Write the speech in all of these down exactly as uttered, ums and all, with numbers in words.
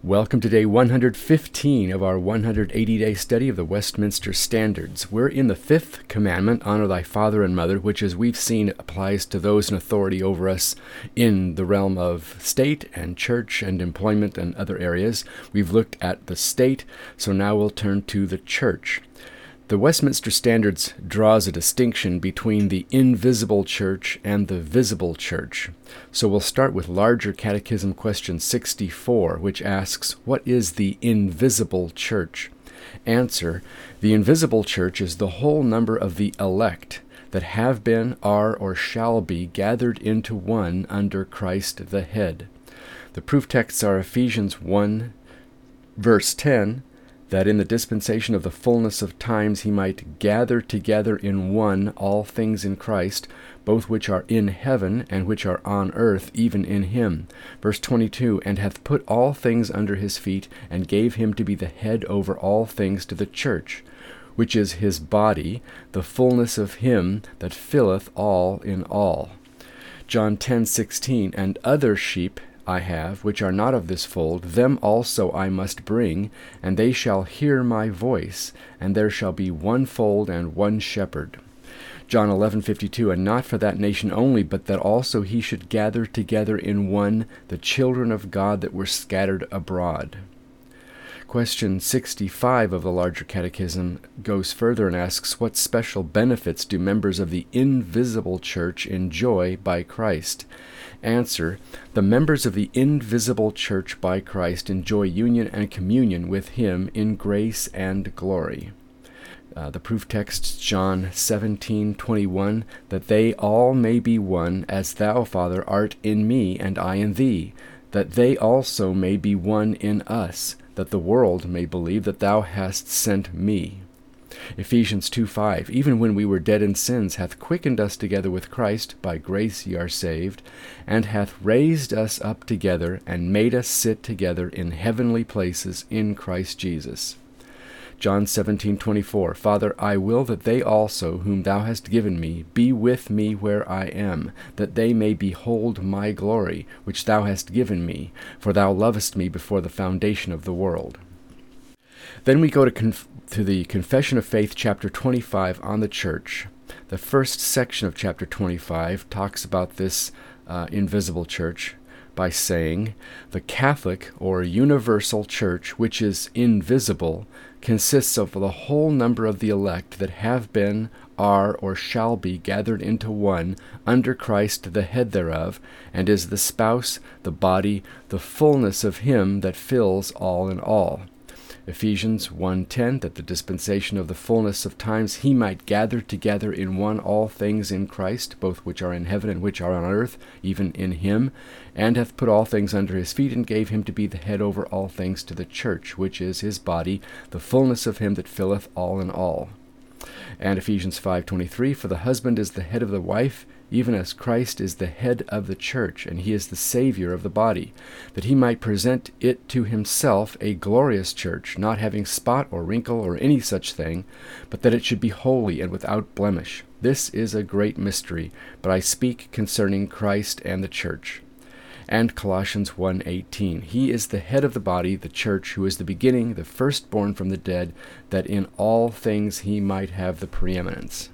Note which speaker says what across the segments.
Speaker 1: Welcome to day one hundred fifteen of our one hundred eighty day study of the Westminster Standards. We're in the fifth commandment, honor thy father and mother, which, as we've seen, applies to those in authority over us in the realm of state and church and employment and other areas. We've looked at the state, so now we'll turn to the church. The Westminster Standards draws a distinction between the invisible church and the visible church. So we'll start with Larger Catechism question sixty-four, which asks, what is the invisible church? Answer, the invisible church is the whole number of the elect that have been, are, or shall be gathered into one under Christ the head. The proof texts are Ephesians one, verse ten, that in the dispensation of the fullness of times he might gather together in one all things in Christ, both which are in heaven and which are on earth, even in him. Verse twenty-two, and hath put all things under his feet, and gave him to be the head over all things to the church, which is his body, the fullness of him that filleth all in all. John ten sixteen, and other sheep I have, which are not of this fold, them also I must bring, and they shall hear my voice, and there shall be one fold and one shepherd. John eleven fifty-two, and not for that nation only, but that also he should gather together in one the children of God that were scattered abroad. Question sixty-five of the Larger Catechism goes further and asks, what special benefits do members of the invisible church enjoy by Christ? Answer, the members of the invisible church by Christ enjoy union and communion with him in grace and glory. Uh, the proof text, John seventeen twenty-one, that they all may be one, as thou, Father, art in me, and I in thee, that they also may be one in us, that the world may believe that thou hast sent me. Ephesians two five, even when we were dead in sins, hath quickened us together with Christ, by grace ye are saved, and hath raised us up together, and made us sit together in heavenly places in Christ Jesus. John seventeen twenty-four, Father, I will that they also, whom thou hast given me, be with me where I am, that they may behold my glory, which thou hast given me, for thou lovest me before the foundation of the world. Then we go to, conf- to the Confession of Faith, chapter twenty-five, on the church. The first section of chapter twenty-five talks about this uh, invisible church by saying, the Catholic or universal church, which is invisible, consists of the whole number of the elect that have been, are, or shall be gathered into one under Christ the head thereof, and is the spouse, the body, the fullness of him that fills all in all. Ephesians one ten, that the dispensation of the fullness of times he might gather together in one all things in Christ, both which are in heaven and which are on earth, even in him, and hath put all things under his feet, and gave him to be the head over all things to the church, which is his body, the fullness of him that filleth all in all. And Ephesians five twenty-three, for the husband is the head of the wife, even as Christ is the head of the church, and he is the Savior of the body, that he might present it to himself a glorious church, not having spot or wrinkle or any such thing, but that it should be holy and without blemish. This is a great mystery, but I speak concerning Christ and the church. And Colossians one eighteen, he is the head of the body, the church, who is the beginning, the firstborn from the dead, that in all things he might have the preeminence.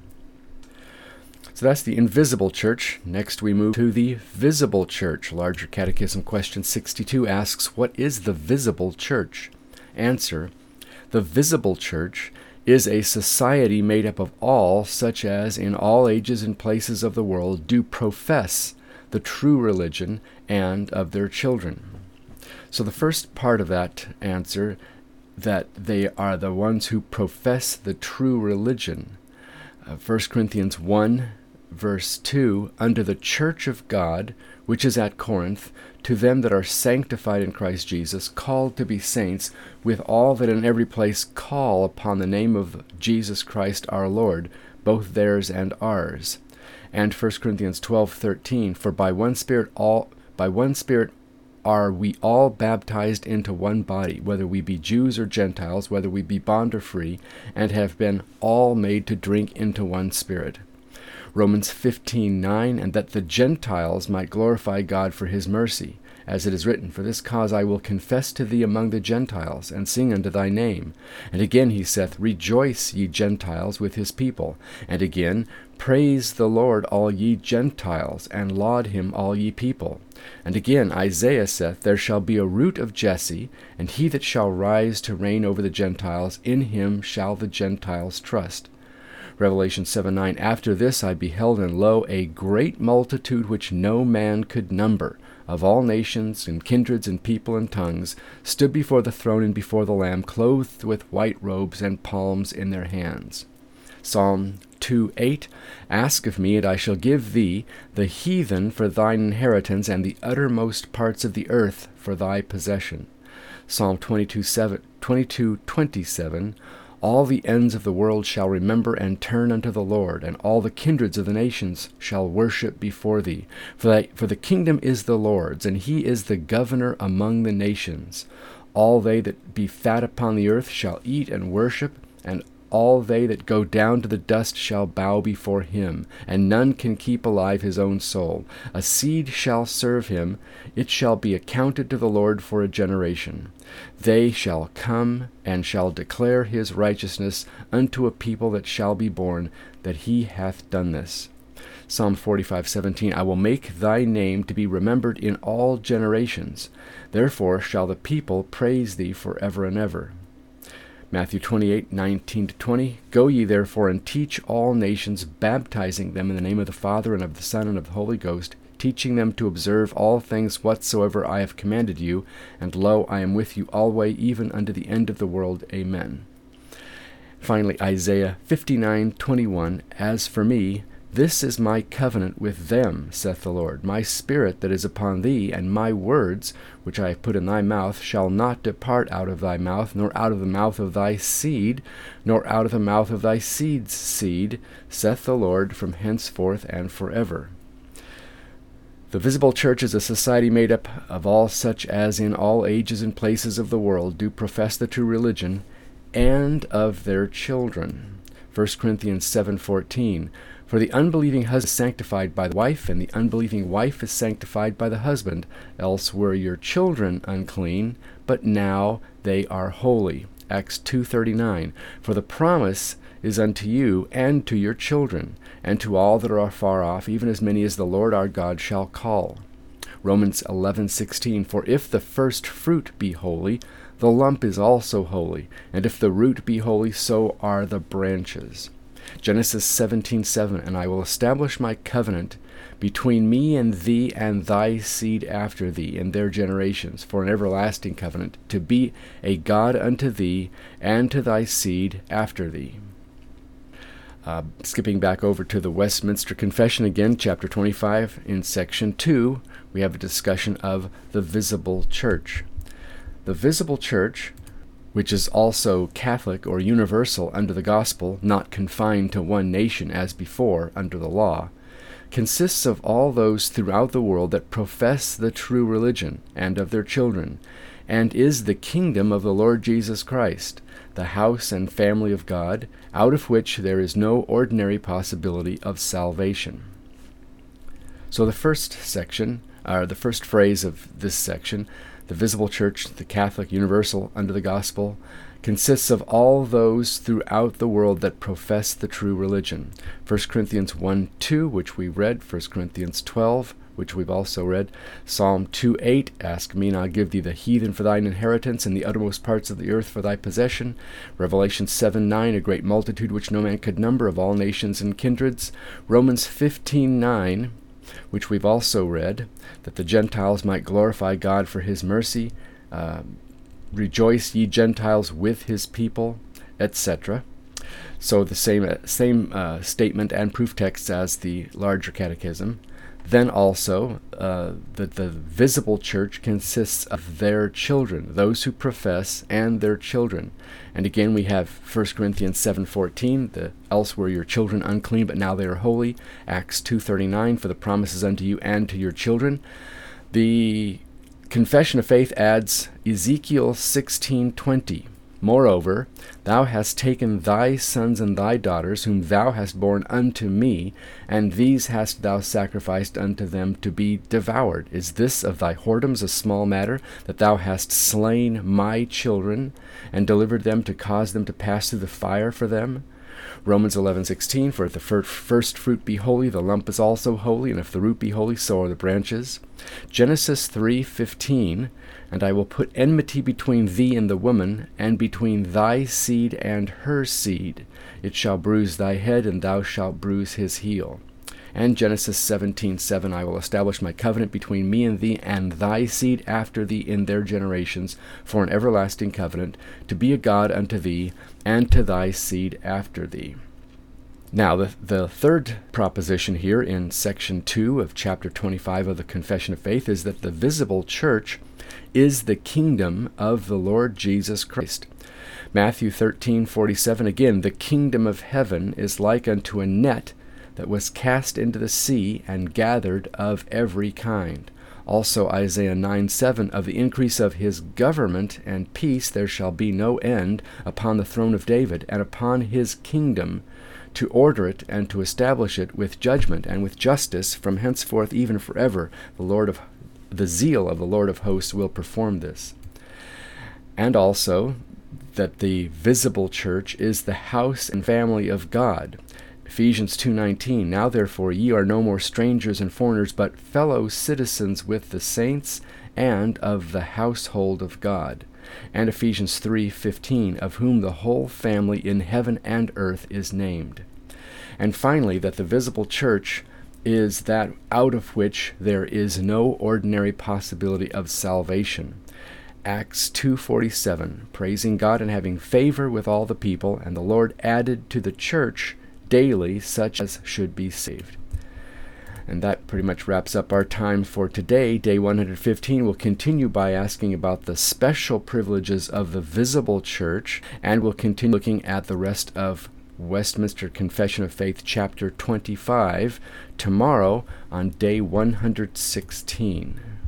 Speaker 1: So that's the invisible church. Next we move to the visible church. Larger Catechism question sixty-two asks, what is the visible church? Answer, the visible church is a society made up of all, such as in all ages and places of the world do profess the true religion, and of their children. So the first part of that answer, that they are the ones who profess the true religion. Uh, First Corinthians one, verse two, unto the church of God, which is at Corinth, to them that are sanctified in Christ Jesus, called to be saints, with all that in every place call upon the name of Jesus Christ our Lord, both theirs and ours. And First Corinthians twelve thirteen, for by one Spirit all by one Spirit are we all baptized into one body, whether we be Jews or Gentiles, whether we be bond or free, and have been all made to drink into one Spirit. Romans fifteen nine, and that the Gentiles might glorify God for his mercy. as it is written, For this cause I will confess to thee among the Gentiles, and sing unto thy name. And again he saith, Rejoice, ye Gentiles, with his people. And again, Praise the Lord, all ye Gentiles, and laud him, all ye people. And again Isaiah saith, There shall be a root of Jesse, and he that shall rise to reign over the Gentiles, in him shall the Gentiles trust. Revelation seven nine, After this I beheld, and lo, a great multitude which no man could number, of all nations, and kindreds, and people, and tongues, stood before the throne and before the Lamb, clothed with white robes, and palms in their hands. Psalm two eight, Ask of me, and I shall give thee the heathen for thine inheritance, and the uttermost parts of the earth for thy possession. Psalm twenty-two twenty-seven, All the ends of the world shall remember and turn unto the Lord, and all the kindreds of the nations shall worship before thee. For, thy, for the kingdom is the Lord's, and he is the governor among the nations. All they that be fat upon the earth shall eat and worship, and all they that go down to the dust shall bow before him, and none can keep alive his own soul. A seed shall serve him, it shall be accounted to the Lord for a generation. They shall come and shall declare his righteousness unto a people that shall be born, that he hath done this. Psalm forty-five seventeen, I will make thy name to be remembered in all generations. Therefore shall the people praise thee for ever and ever. Matthew twenty-eight nineteen to twenty, Go ye therefore and teach all nations, baptizing them in the name of the Father and of the Son and of the Holy Ghost, teaching them to observe all things whatsoever I have commanded you, and lo, I am with you alway, even unto the end of the world. Amen. Finally, Isaiah fifty-nine twenty-one, As for me, this is my covenant with them, saith the Lord. My spirit that is upon thee, and my words, which I have put in thy mouth, shall not depart out of thy mouth, nor out of the mouth of thy seed, nor out of the mouth of thy seed's seed, saith the Lord, from henceforth and forever. The visible church is a society made up of all such as in all ages and places of the world do profess the true religion, and of their children. First Corinthians seven fourteen, For the unbelieving husband is sanctified by the wife, and the unbelieving wife is sanctified by the husband. Else were your children unclean, but now they are holy. Acts two thirty-nine, For the promise is unto you, and to your children, and to all that are far off, even as many as the Lord our God shall call. Romans eleven sixteen, For if the first fruit be holy, the lump is also holy, and if the root be holy, so are the branches. Genesis seventeen seven, And I will establish my covenant between me and thee and thy seed after thee in their generations, for an everlasting covenant, to be a God unto thee and to thy seed after thee. Uh, skipping back over to the Westminster Confession again, chapter twenty-five, in section two, we have a discussion of the visible church. The visible church, which is also Catholic or universal under the gospel, not confined to one nation as before under the law, consists of all those throughout the world that profess the true religion, and of their children, and is the kingdom of the Lord Jesus Christ, the house and family of God, out of which there is no ordinary possibility of salvation. So the first section, or the first phrase of this section, the visible church, the Catholic universal under the gospel, consists of all those throughout the world that profess the true religion. First Corinthians one two, which we read, First Corinthians twelve, which we've also read, Psalm two eight, Ask me, and I'll give thee the heathen for thine inheritance, and the uttermost parts of the earth for thy possession. Revelation seven nine, A great multitude which no man could number, of all nations and kindreds. Romans fifteen nine, which we've also read, that the Gentiles might glorify God for his mercy. Uh, Rejoice, ye Gentiles, with his people, et cetera. So the same same uh, statement and proof texts as the larger catechism. Then also uh, that the visible church consists of their children, those who profess, and their children. And again we have First Corinthians seven fourteen, the else were your children unclean, but now they are holy. Acts two thirty-nine, For the promises unto you and to your children. The Confession of Faith adds Ezekiel sixteen twenty, Moreover, thou hast taken thy sons and thy daughters, whom thou hast borne unto me, and these hast thou sacrificed unto them to be devoured. Is this of thy whoredoms a small matter, that thou hast slain my children, and delivered them to cause them to pass through the fire for them? Romans eleven sixteen, for if the fir- first fruit be holy, the lump is also holy, and if the root be holy, so are the branches. Genesis three fifteen, and I will put enmity between thee and the woman, and between thy seed and her seed. It shall bruise thy head, and thou shalt bruise his heel. And Genesis seventeen seven, I will establish my covenant between me and thee and thy seed after thee in their generations, for an everlasting covenant, to be a God unto thee, and to thy seed after thee. Now, the, the third proposition here in section two of chapter twenty-five of the Confession of Faith is that the visible church is the kingdom of the Lord Jesus Christ. Matthew thirteen forty-seven, again, the kingdom of heaven is like unto a net that was cast into the sea and gathered of every kind. Also Isaiah nine seven, of the increase of his government and peace there shall be no end upon the throne of David, and upon his kingdom, to order it and to establish it with judgment and with justice from henceforth even forever. The Lord of the zeal of the Lord of hosts will perform this. And also that the visible church is the house and family of God. Ephesians two nineteen, now therefore ye are no more strangers and foreigners, but fellow citizens with the saints and of the household of God. And Ephesians three fifteen, of whom the whole family in heaven and earth is named. And finally, that the visible church is that out of which there is no ordinary possibility of salvation. Acts two forty-seven, praising God and having favor with all the people, and the Lord added to the church daily such as should be saved. And that pretty much wraps up our time for today. Day one hundred fifteen will continue by asking about the special privileges of the visible church, and we'll continue looking at the rest of Westminster Confession of Faith, chapter twenty-five, tomorrow on day one hundred sixteen.